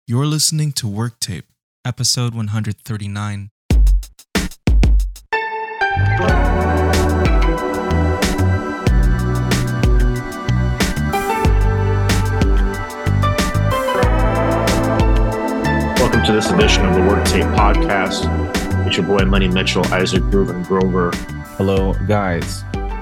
You're listening to Work Tape, episode 139. Welcome to this edition of the Work Tape podcast. It's your boy Money Mitchell, Isaac Reuben Grover. Hello, guys.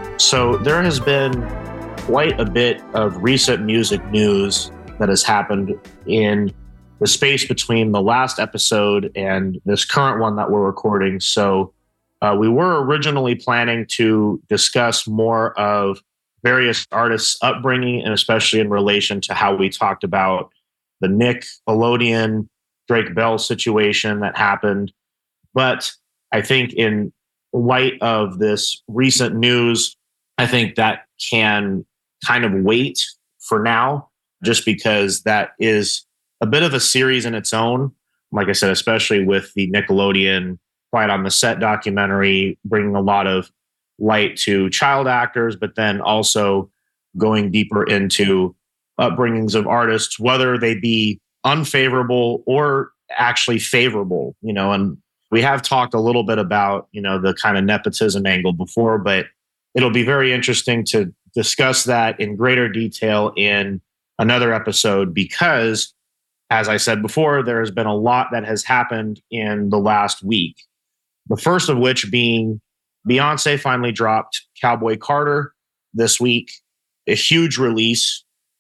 So there has been quite a bit of recent music news that has happened in the space between the last episode and this current one that we're recording. So we were originally planning to discuss more of various artists' upbringing, and especially in relation to how we talked about the Nickelodeon Drake Bell situation that happened. But I think in light of this recent news, I think that can kind of wait for now, just because that is a bit of a series in its own. Like I said, especially with the Nickelodeon Quiet on the Set documentary, bringing a lot of light to child actors, but then also going deeper into upbringings of artists, whether they be unfavorable or actually favorable, and we have talked a little bit about, the kind of nepotism angle before, but it'll be very interesting to discuss that in greater detail in another episode because, as I said before, there has been a lot that has happened in the last week. The first of which being Beyonce finally dropped Cowboy Carter this week, a huge release.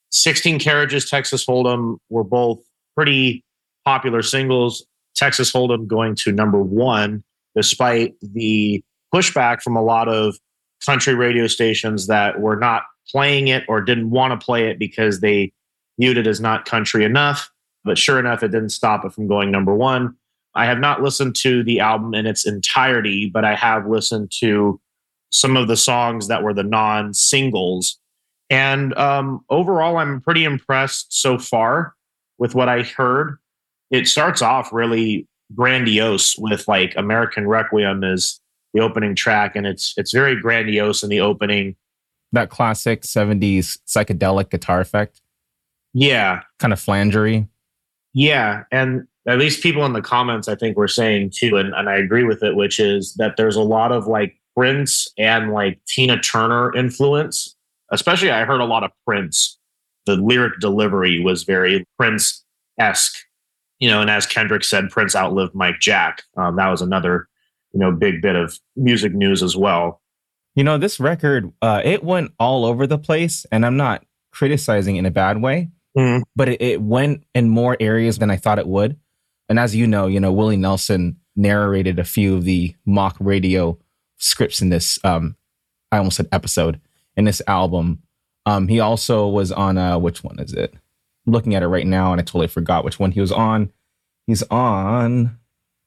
16 Carriages, Texas Hold'em were both pretty popular singles. Texas Hold'em going to number one, despite the pushback from a lot of country radio stations that were not playing it or didn't want to play it because they viewed it as not country enough. But sure enough, it didn't stop it from going number one. I have not listened to the album in its entirety, but I have listened to some of the songs that were the non-singles. And overall, I'm pretty impressed so far with what I heard. It starts off really grandiose with like American Requiem is the opening track, and it's very grandiose in the opening. That classic 70s psychedelic guitar effect. Yeah. Kind of flangery. Yeah. And at least people in the comments, I think, were saying too, and I agree with it, which is that there's a lot of like Prince and like Tina Turner influence. Especially I heard a lot of Prince. The lyric delivery was very Prince-esque. And as Kendrick said, Prince outlived Mike Jack. That was another, big bit of music news as well. This record, it went all over the place, and I'm not criticizing in a bad way, but it went in more areas than I thought it would. And as you know, Willie Nelson narrated a few of the mock radio scripts in this, I almost said episode, in this album. He also was on, which one is it? I'm looking at it right now, and I totally forgot which one he was on. He's on,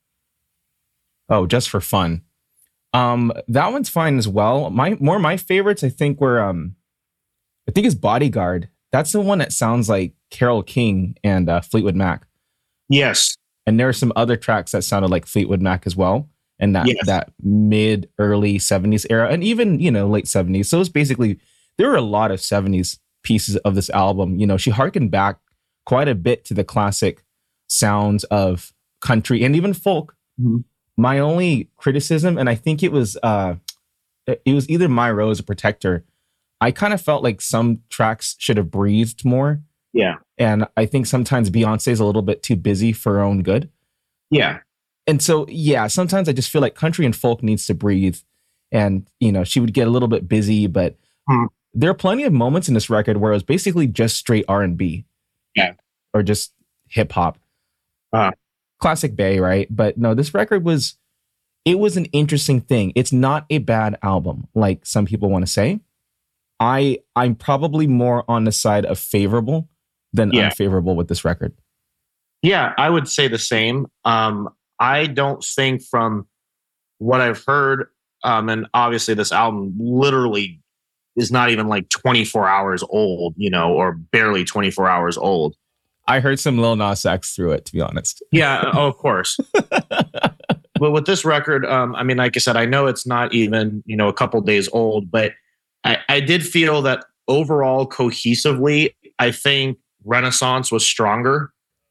Just for Fun. That one's fine as well. My favorites, I think, were, I think it's Bodyguard. That's the one that sounds like Carole King and Fleetwood Mac. Yes. And there are some other tracks that sounded like Fleetwood Mac as well. And that mid-early 70s era, and even, late 70s. So it's basically, there were a lot of 70s pieces of this album. She harkened back quite a bit to the classic sounds of country and even folk. Mm-hmm. My only criticism, and I think it was either My Rose or Protector, I kind of felt like some tracks should have breathed more. Yeah. And I think sometimes Beyonce's a little bit too busy for her own good. Yeah. And so, sometimes I just feel like country and folk needs to breathe. And, she would get a little bit busy, but there are plenty of moments in this record where it was basically just straight R&B. Yeah. Or just hip hop. Classic Bay, right? But no, this record was an interesting thing. It's not a bad album, like some people want to say. I'm probably more on the side of favorable than unfavorable with this record. Yeah, I would say the same. I don't think from what I've heard, and obviously this album literally is not even like 24 hours old, or barely 24 hours old. I heard some Lil Nas X through it, to be honest. Yeah, of course. But with this record, like I said, I know it's not even, a couple days old, but I did feel that overall cohesively, I think Renaissance was stronger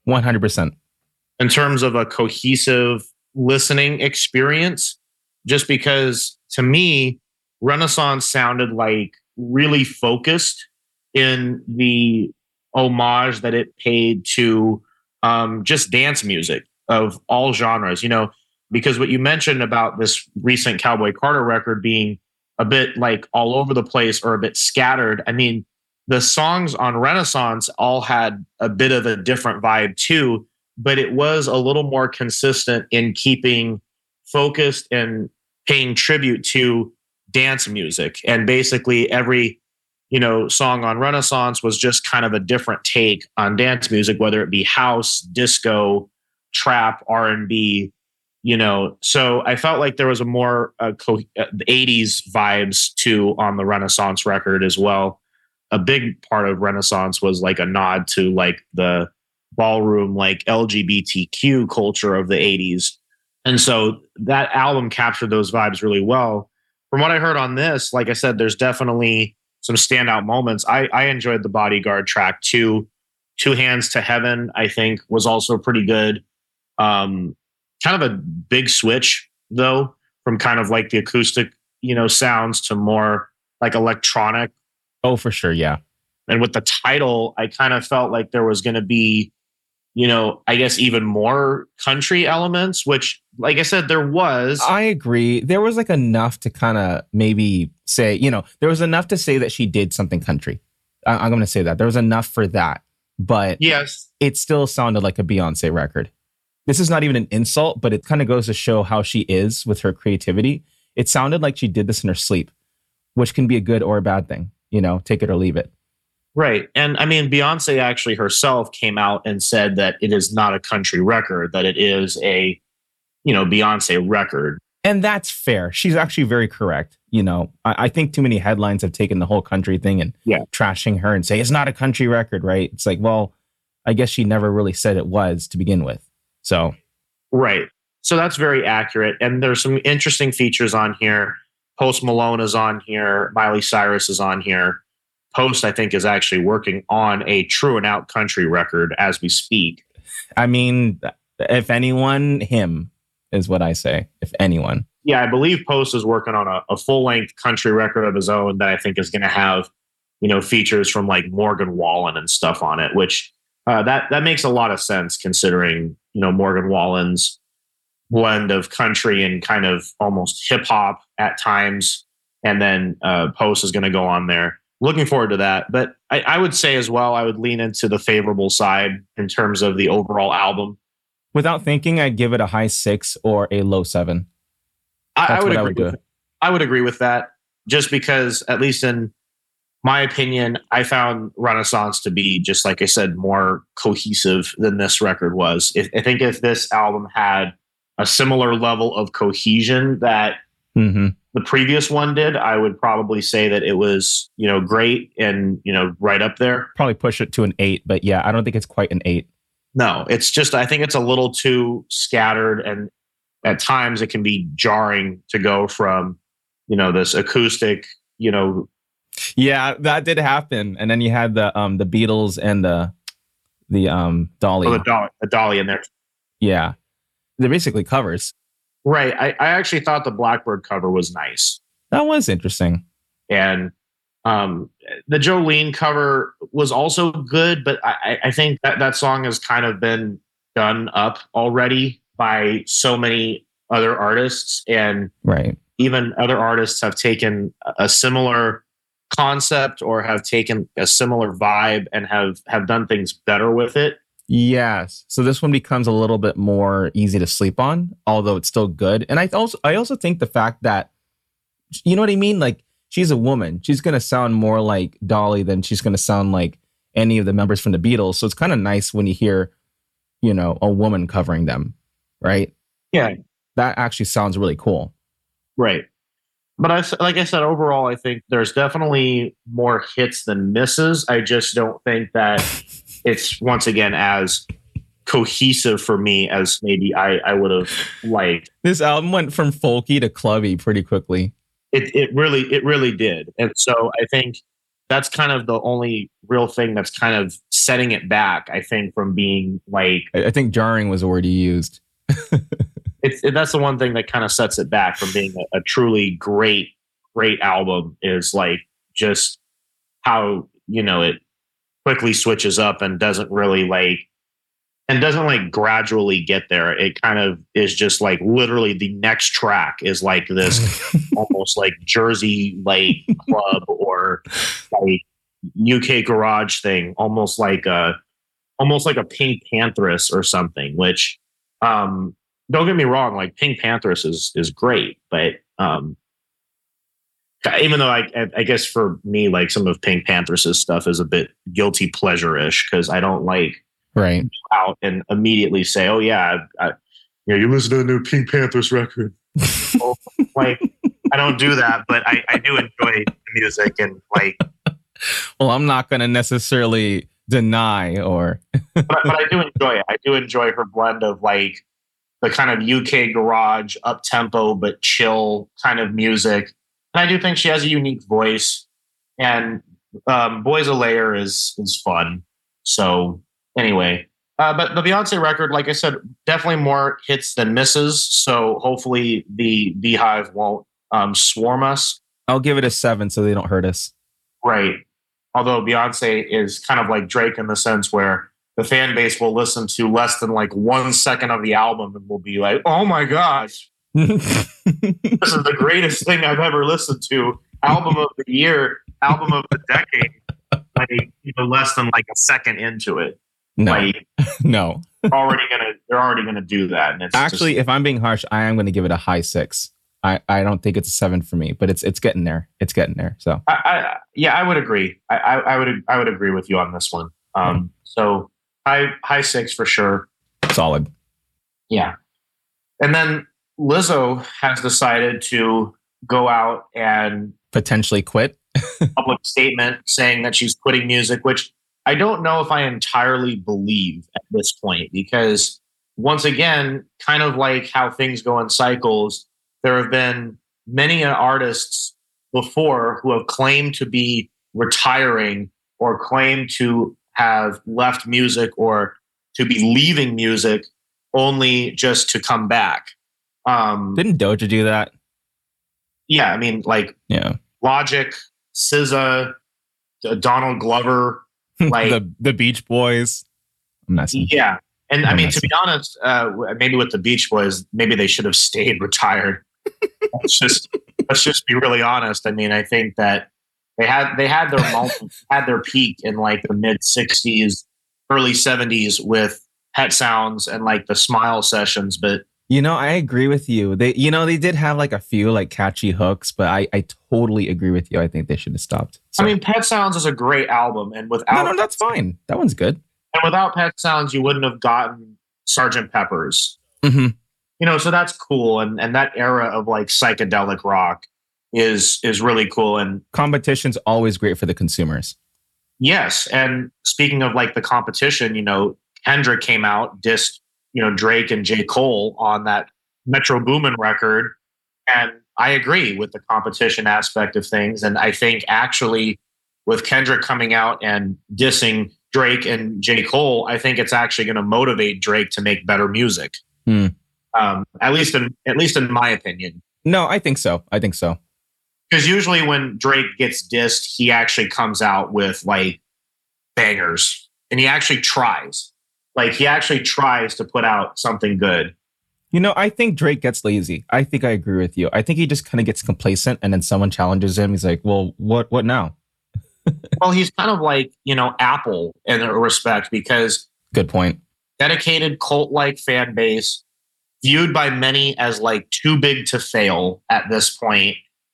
100%. In terms of a cohesive listening experience, just because to me, Renaissance sounded like really focused in the homage that it paid to just dance music of all genres, because what you mentioned about this recent Cowboy Carter record being a bit like all over the place or a bit scattered. I mean, the songs on Renaissance all had a bit of a different vibe too, but it was a little more consistent in keeping focused and paying tribute to dance music. And basically every, song on Renaissance was just kind of a different take on dance music, whether it be house, disco, trap, R&B, So I felt like there was a more 80s vibes too on the Renaissance record as well. A big part of Renaissance was like a nod to like the ballroom, like LGBTQ culture of the 80s. And so that album captured those vibes really well. From what I heard on this, like I said, there's definitely some standout moments. I enjoyed the Bodyguard track too. Two Hands to Heaven, I think, was also pretty good. Kind of a big switch though, from kind of like the acoustic, sounds to more like electronic. Oh, for sure. Yeah. And with the title, I kind of felt like there was going to be, I guess even more country elements, which, like I said, there was. I agree. There was like enough to kind of maybe say, there was enough to say that she did something country. I'm going to say that. There was enough for that. But yes, it still sounded like a Beyonce record. This is not even an insult, but it kind of goes to show how she is with her creativity. It sounded like she did this in her sleep, which can be a good or a bad thing. Take it or leave it. Right. And I mean, Beyonce actually herself came out and said that it is not a country record, that it is a, Beyonce record. And that's fair. She's actually very correct. I think too many headlines have taken the whole country thing and trashing her and say it's not a country record, right? It's like, well, I guess she never really said it was to begin with. So. Right. So that's very accurate. And there's some interesting features on here. Post Malone is on here. Miley Cyrus is on here. Post, I think, is actually working on a true and out country record as we speak. I mean, if anyone, him is what I say. If anyone. Yeah, I believe Post is working on a full-length country record of his own that I think is going to have, features from like Morgan Wallen and stuff on it, which that makes a lot of sense considering, Morgan Wallen's blend of country and kind of almost hip hop at times. And then Post is going to go on there. Looking forward to that. But I would say as well, I would lean into the favorable side in terms of the overall album. Without thinking, I'd give it a high 6 or a low 7. I would agree with that, just because, at least in my opinion, I found Renaissance to be, just like I said, more cohesive than this record was. I think if this album had a similar level of cohesion that the previous one did, I would probably say that it was, great and, right up there. Probably push it to an 8, but yeah, I don't think it's quite an 8. No, it's just, I think it's a little too scattered, and at times it can be jarring to go from, this acoustic, Yeah, that did happen. And then you had the Beatles and the Dolly. Oh, the Dolly in there. Yeah. They're basically covers. Right. I actually thought the Blackbird cover was nice. That was interesting. And the Jolene cover was also good, but I think that song has kind of been done up already by so many other artists. And right. Even other artists have taken a similar concept or have taken a similar vibe and have done things better with it. Yes. So this one becomes a little bit more easy to sleep on, although it's still good. And I also think the fact that, you know what I mean? Like, she's a woman. She's going to sound more like Dolly than she's going to sound like any of the members from the Beatles. So it's kind of nice when you hear, a woman covering them, right? Yeah. That actually sounds really cool. Right. But like I said, overall, I think there's definitely more hits than misses. I just don't think that it's, once again, as cohesive for me as maybe I would have liked. This album went from folky to clubby pretty quickly. It really did. And so I think that's kind of the only real thing that's kind of setting it back, I think, from being like, I think jarring was the word you used. That's the one thing that kind of sets it back from being a truly great album, is like just how, it quickly switches up and doesn't gradually get there. It kind of is just like literally the next track is like this almost like Jersey like club or like UK garage thing, almost like a Pink Pantheress or something, which don't get me wrong, like Pink Pantheress is great, but even though I guess for me, like some of Pink Pantheress's stuff is a bit guilty pleasure-ish, because I don't like out and immediately say, oh yeah, you listen to the new Pink Panthers record. Well, like I don't do that, but I do enjoy the music and like. Well, I'm not going to necessarily deny or. but I do enjoy it. I do enjoy her blend of like the kind of UK garage, up tempo but chill kind of music. And I do think she has a unique voice. And Boys a Layer is fun. So anyway, but the Beyonce record, like I said, definitely more hits than misses. So hopefully the Beehive won't swarm us. I'll give it a 7 so they don't hurt us. Right. Although Beyonce is kind of like Drake in the sense where the fan base will listen to less than like 1 second of the album and will be like, oh my gosh, this is the greatest thing I've ever listened to. Album of the year, album of the decade. Like, less than like a second into it. No, like, no. They're already gonna do that. And it's actually, if I'm being harsh, I am going to give it a high 6. I don't think it's a 7 for me, but it's getting there. It's getting there. So I would agree. I would agree with you on this one. So high 6 for sure. Solid. Yeah. And then Lizzo has decided to go out and potentially quit. Public statement saying that she's quitting music, which I don't know if I entirely believe at this point, because once again, kind of like how things go in cycles, there have been many artists before who have claimed to be retiring or claimed to have left music or to be leaving music only just to come back. Didn't Doja do that? Yeah, I mean, like Logic, SZA, Donald Glover, like the Beach Boys. I'm messing. Yeah, and I mean, to be honest, maybe with the Beach Boys, maybe they should have stayed retired. let's just be really honest. I mean, I think that they had their peak in like the mid '60s, early '70s with Pet Sounds and like the Smile sessions. But I agree with you. They did have like a few like catchy hooks, but I totally agree with you. I think they should have stopped. So. I mean, Pet Sounds is a great album, and without no, that's fine. That one's good. And without Pet Sounds, you wouldn't have gotten Sgt. Pepper's. Mm-hmm. So that's cool, and that era of like psychedelic rock is really cool. And competition's always great for the consumers. Yes, and speaking of like the competition, Kendrick came out, dissed Drake and J. Cole on that Metro Boomin record, and I agree with the competition aspect of things. And I think actually with Kendrick coming out and dissing Drake and J. Cole, I think it's actually going to motivate Drake to make better music. At least in my opinion. No, I think so. Because usually when Drake gets dissed, he actually comes out with like bangers, and he actually tries. Like he actually tries to put out something good. I think Drake gets lazy. I think I agree with you. I think he just kind of gets complacent, and then someone challenges him. He's like, well, what now? Well, he's kind of like, Apple in a respect, because good point. Dedicated cult-like fan base, viewed by many as like too big to fail at this point.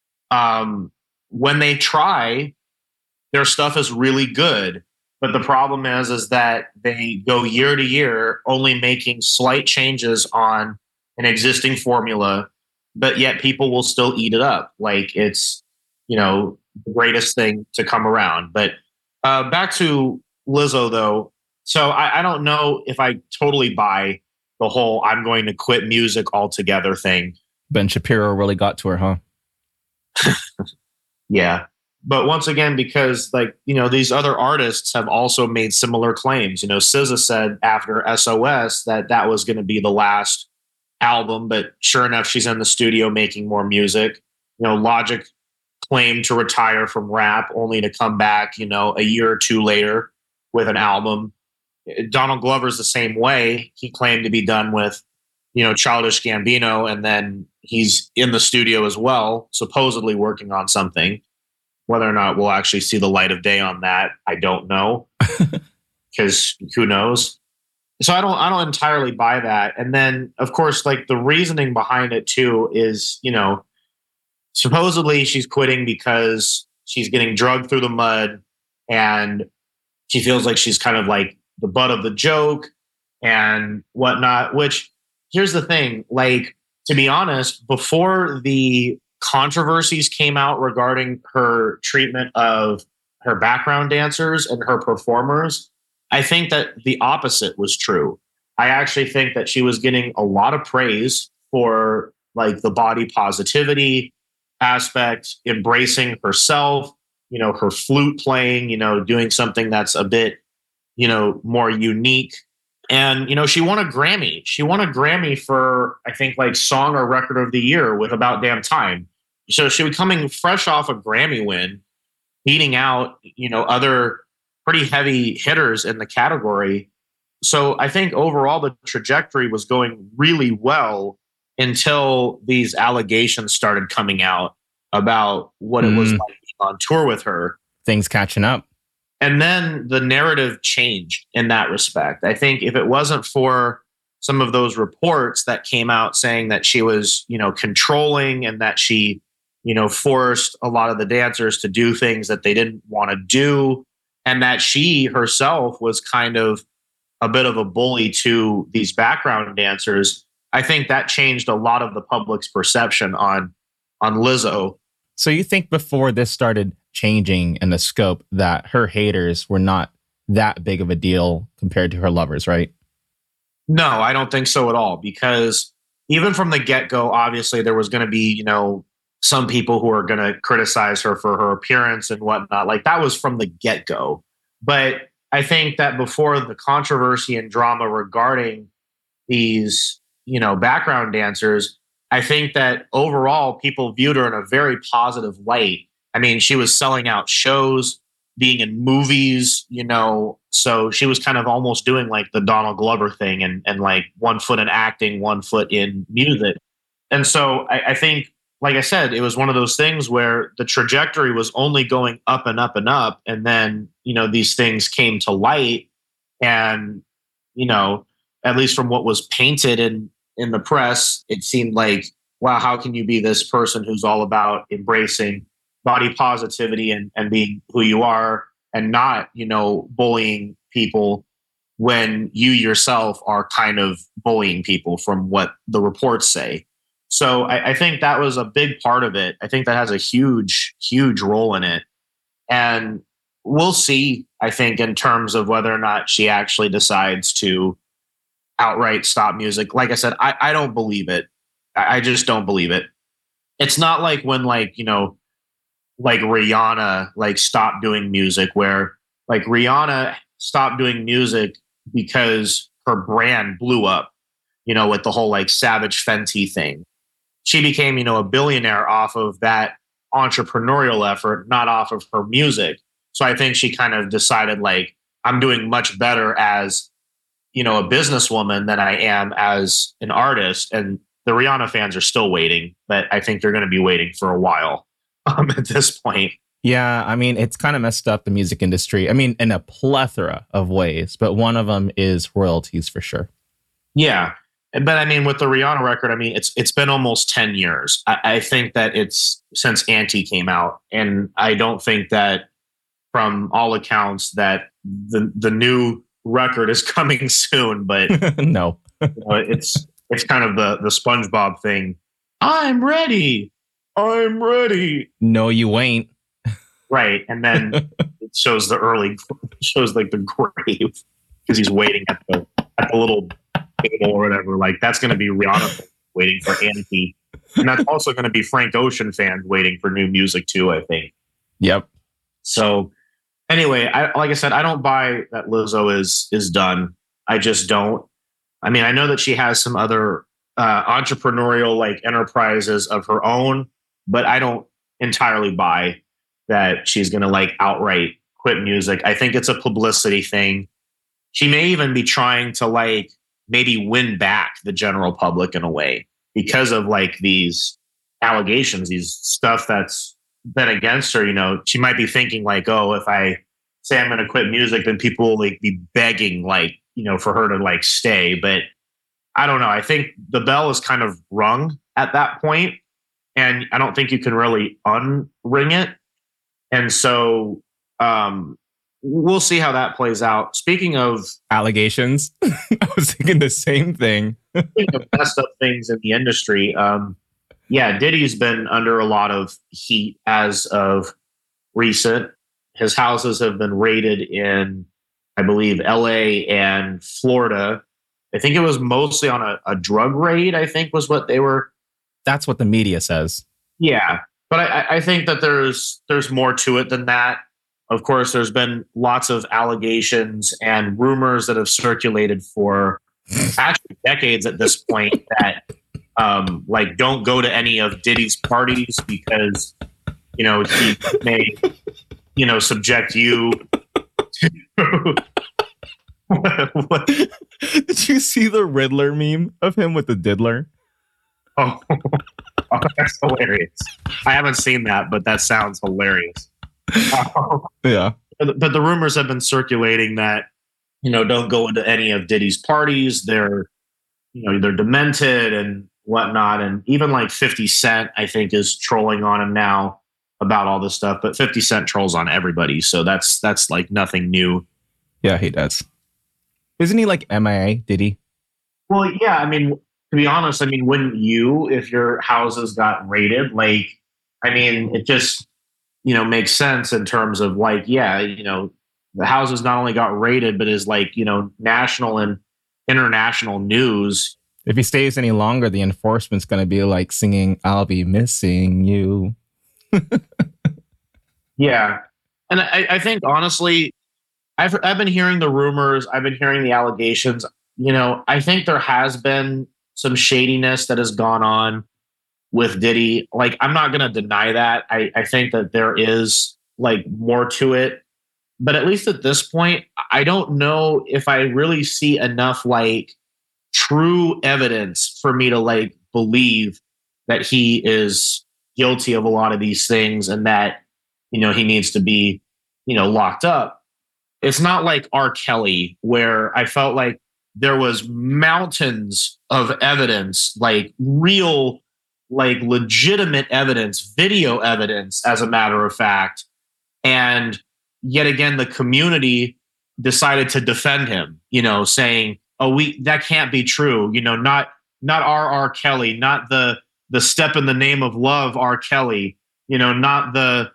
When they try, their stuff is really good. But the problem is that they go year to year only making slight changes on an existing formula, but yet people will still eat it up. Like it's, the greatest thing to come around. But back to Lizzo, though. So I don't know if I totally buy the whole I'm going to quit music altogether thing. Ben Shapiro really got to her, huh? Yeah. But once again, because like, these other artists have also made similar claims. SZA said after SOS that was going to be the last album, but sure enough, she's in the studio making more music. Logic claimed to retire from rap only to come back, a year or two later with an album. Donald Glover's the same way. He claimed to be done with, Childish Gambino, and then he's in the studio as well, supposedly working on something. Whether or not we'll actually see the light of day on that, I don't know, because who knows? So I don't entirely buy that. And then, of course, like the reasoning behind it too is, supposedly she's quitting because she's getting drugged through the mud, and she feels like she's kind of like the butt of the joke and whatnot. Which, here's the thing, like, to be honest, before the controversies came out regarding her treatment of her background dancers and her performers, I think that the opposite was true. I actually think that she was getting a lot of praise for like the body positivity aspect, embracing herself, her flute playing, doing something that's a bit, more unique. And, she won a Grammy. She won a Grammy for, I think, like Song or Record of the Year with About Damn Time. So she was coming fresh off a Grammy win, beating out, other pretty heavy hitters in the category. So I think overall the trajectory was going really well until these allegations started coming out about what it was like on tour with her. Things catching up. And then the narrative changed in that respect. I think if it wasn't for some of those reports that came out saying that she was, controlling and that she, forced a lot of the dancers to do things that they didn't want to do, and that she herself was kind of a bit of a bully to these background dancers, I think that changed a lot of the public's perception on Lizzo. So you think before this started changing in the scope that her haters were not that big of a deal compared to her lovers, right? No, I don't think so at all. Because even from the get-go, obviously there was going to be, some people who are going to criticize her for her appearance and whatnot. Like that was from the get-go. But I think that before the controversy and drama regarding these, background dancers, I think that overall people viewed her in a very positive light. I mean, she was selling out shows, being in movies, so she was kind of almost doing like the Donald Glover thing and like one foot in acting, one foot in music. And so I think, like I said, it was one of those things where the trajectory was only going up and up and up. And then, these things came to light and, at least from what was painted in the press, it seemed like, wow, how can you be this person who's all about embracing body positivity and being who you are and not, bullying people when you yourself are kind of bullying people from what the reports say. So I think that was a big part of it. I think that has a huge, huge role in it. And we'll see, I think, in terms of whether or not she actually decides to outright stop music. Like I said, I don't believe it. I just don't believe it. It's not like when like Rihanna like stopped doing music, where like Rihanna stopped doing music because her brand blew up, with the whole like Savage Fenty thing. She became, a billionaire off of that entrepreneurial effort, not off of her music. So I think she kind of decided like, I'm doing much better as, a businesswoman than I am as an artist. And the Rihanna fans are still waiting, but I think they're going to be waiting for a while at this point. Yeah, I mean, it's kind of messed up the music industry. I mean, in a plethora of ways, but one of them is royalties for sure. Yeah. But I mean, with the Rihanna record, I mean, it's been almost 10 years. I think that it's since Anti came out. And I don't think that from all accounts that the new record is coming soon, but no, it's kind of the SpongeBob thing. I'm ready. No, you ain't. Right. And then it shows like the grave because he's waiting at the little table or whatever. Like that's going to be Rihanna waiting for Anti. And that's also going to be Frank Ocean fans waiting for new music too, I think. Yep. So anyway, like I said, I don't buy that Lizzo is done. I just don't. I mean, I know that she has some other entrepreneurial like enterprises of her own, but I don't entirely buy that she's going to like outright quit music. I think it's a publicity thing. She may even be trying to like maybe win back the general public in a way because of like these allegations, these stuff that's been against her. You know, she might be thinking like, oh, if I say I'm going to quit music, then people will like be begging like, you know, for her to like stay. But I don't know. I think the bell is kind of rung at that point, and I don't think you can really unring it. And so we'll see how that plays out. Speaking of allegations, I was thinking the same thing. Speaking of messed up things in the industry, yeah, Diddy's been under a lot of heat as of recent. His houses have been raided in, I believe, LA and Florida. I think it was mostly on a drug raid, I think was what they were. That's what the media says. Yeah. But I think that there's more to it than that. Of course, there's been lots of allegations and rumors that have circulated for actually decades at this point that like don't go to any of Diddy's parties because, you know, he may, you know, subject you to what? Did you see the Riddler meme of him with the diddler? Oh, that's hilarious. I haven't seen that, but that sounds hilarious. Yeah. But the rumors have been circulating that, you know, don't go into any of Diddy's parties. They're, you know, they're demented and whatnot. And even like 50 Cent, I think, is trolling on him now about all this stuff. But 50 Cent trolls on everybody. So that's like nothing new. Yeah, he does. Isn't he like MIA, Diddy? Well, yeah. I mean, to be honest, I mean, wouldn't you, if your houses got raided? Like, I mean, it just, you know, makes sense in terms of like, yeah, you know, the houses not only got raided, but is like, you know, national and international news. If he stays any longer, the enforcement's going to be like singing, "I'll be missing you." Yeah. And I think, honestly, I've been hearing the rumors. I've been hearing the allegations. You know, I think there has been some shadiness that has gone on with Diddy. Like, I'm not going to deny that. I think that there is like more to it. But at least at this point, I don't know if I really see enough like true evidence for me to like believe that he is guilty of a lot of these things and that, you know, he needs to be, you know, locked up. It's not like R. Kelly, where I felt like there was mountains of evidence, like real, like legitimate evidence, video evidence, as a matter of fact. And yet again, the community decided to defend him, you know, saying, oh, that can't be true. You know, not R. Kelly, not the Step in the Name of Love R. Kelly, you know, not the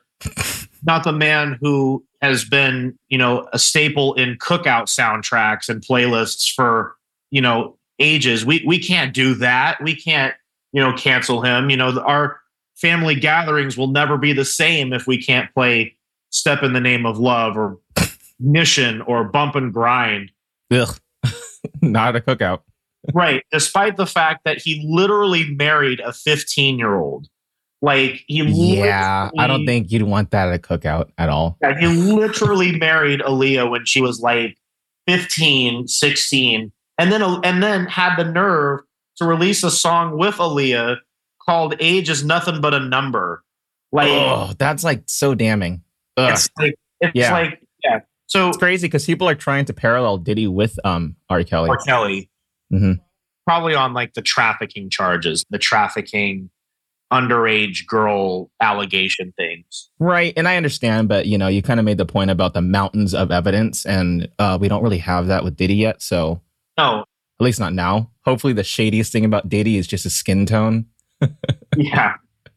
man who has been, you know, a staple in cookout soundtracks and playlists for, you know, ages. We can't do that. We can't, you know, cancel him. You know, our family gatherings will never be the same if we can't play Step in the Name of Love or Mission or Bump and Grind. Ugh. Not a cookout. Right. Despite the fact that he literally married a 15-year-old. Like, yeah, I don't think you'd want that at a cookout at all. He literally married Aaliyah when she was like 15, 16, and then had the nerve to release a song with Aaliyah called "Age Is Nothing But a Number." Like, oh, that's like so damning. Ugh. Yeah. So it's crazy because people are trying to parallel Diddy with R. Kelly. R. Kelly, probably on like the trafficking charges, the trafficking underage girl allegation things. Right. And I understand, but you know, you kind of made the point about the mountains of evidence, and we don't really have that with Diddy yet. So no, at least not now. Hopefully the shadiest thing about Diddy is just his skin tone. Yeah.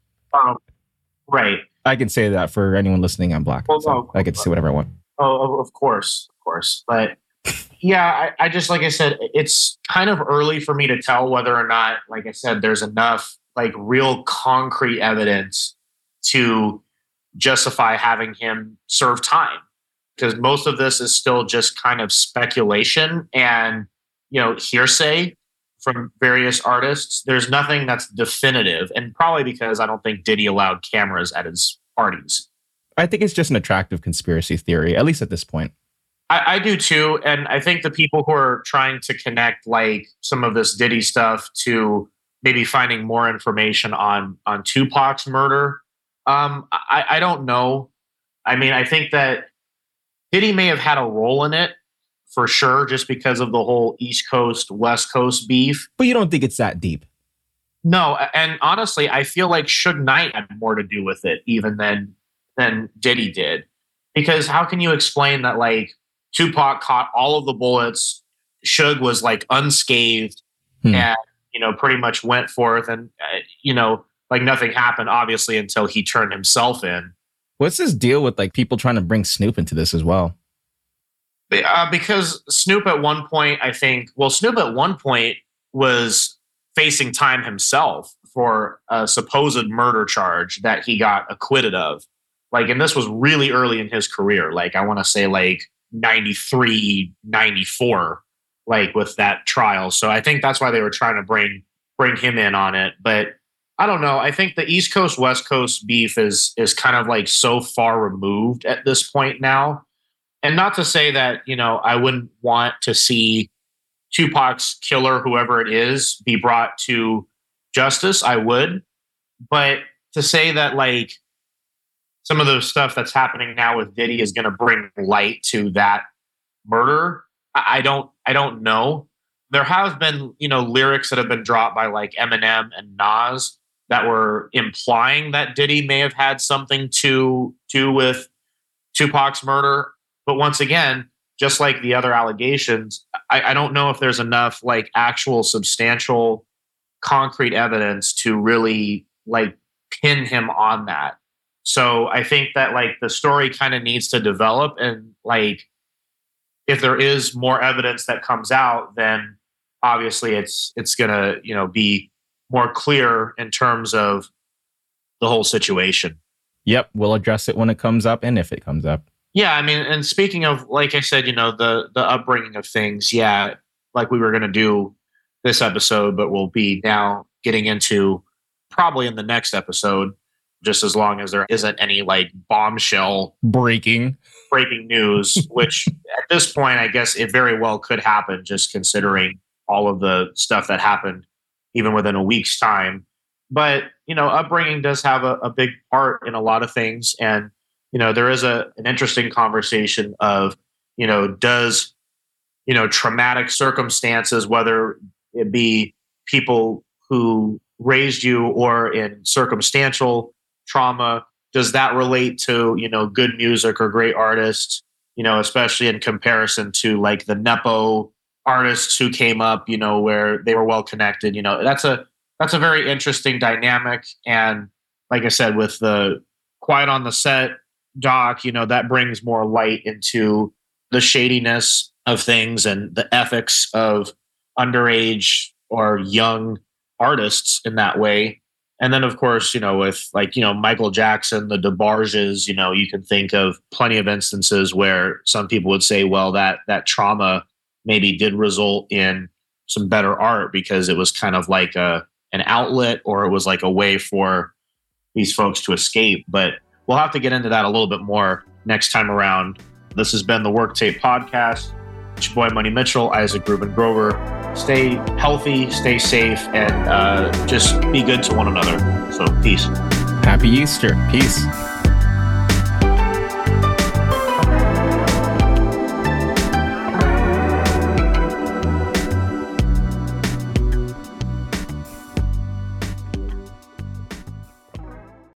Right. I can say that for anyone listening. I'm black. So I get to say whatever I want. Oh, of course. But yeah, I just, like I said, it's kind of early for me to tell whether or not, like I said, there's enough like real concrete evidence to justify having him serve time, because most of this is still just kind of speculation and, hearsay from various artists. There's nothing that's definitive, and probably because I don't think Diddy allowed cameras at his parties. I think it's just an attractive conspiracy theory, at least at this point. I do too. And I think the people who are trying to connect like some of this Diddy stuff to maybe finding more information on Tupac's murder, I don't know. I mean, I think that Diddy may have had a role in it for sure, just because of the whole East Coast, West Coast beef. But you don't think it's that deep? No. And honestly, I feel like Suge Knight had more to do with it even than Diddy did. Because how can you explain that like Tupac caught all of the bullets, Suge was like unscathed and, pretty much went forth and, like nothing happened, obviously, until he turned himself in. What's this deal with like people trying to bring Snoop into this as well? Because Snoop at one point, Snoop at one point was facing time himself for a supposed murder charge that he got acquitted of. Like, and this was really early in his career. Like, I want to say like 93, 94, like with that trial. So I think that's why they were trying to bring him in on it. But I don't know. I think the East Coast, West Coast beef is kind of like so far removed at this point now. And not to say that, I wouldn't want to see Tupac's killer, whoever it is, be brought to justice. I would. But to say that like some of the stuff that's happening now with Diddy is going to bring light to that murder, I don't know. There have been, lyrics that have been dropped by like Eminem and Nas that were implying that Diddy may have had something to do with Tupac's murder. But once again, just like the other allegations, I don't know if there's enough like actual substantial concrete evidence to really like pin him on that. So I think that like the story kind of needs to develop, and like if there is more evidence that comes out, then obviously it's gonna be more clear in terms of the whole situation. Yep, we'll address it when it comes up and if it comes up. Yeah, I mean, and speaking of, like I said, the upbringing of things, yeah, like we were going to do this episode, but we'll be now getting into probably in the next episode, just as long as there isn't any like bombshell breaking news, which at this point, I guess it very well could happen, just considering all of the stuff that happened even within a week's time. But, upbringing does have a big part in a lot of things. And there is an interesting conversation of, does, traumatic circumstances, whether it be people who raised you or in circumstantial trauma, does that relate to, good music or great artists, especially in comparison to like the Nepo artists who came up, where they were well connected, that's a very interesting dynamic. And like I said, with the Quiet on the Set doc, that brings more light into the shadiness of things and the ethics of underage or young artists in that way. And then, of course, with like, Michael Jackson, the DeBarges, you can think of plenty of instances where some people would say, well, that trauma maybe did result in some better art because it was kind of like an outlet, or it was like a way for these folks to escape. But we'll have to get into that a little bit more next time around. This has been the Work Tape Podcast. It's your boy, Money Mitchell, Isaac Rubin Grover. Stay healthy, stay safe, and just be good to one another. So peace. Happy Easter. Peace.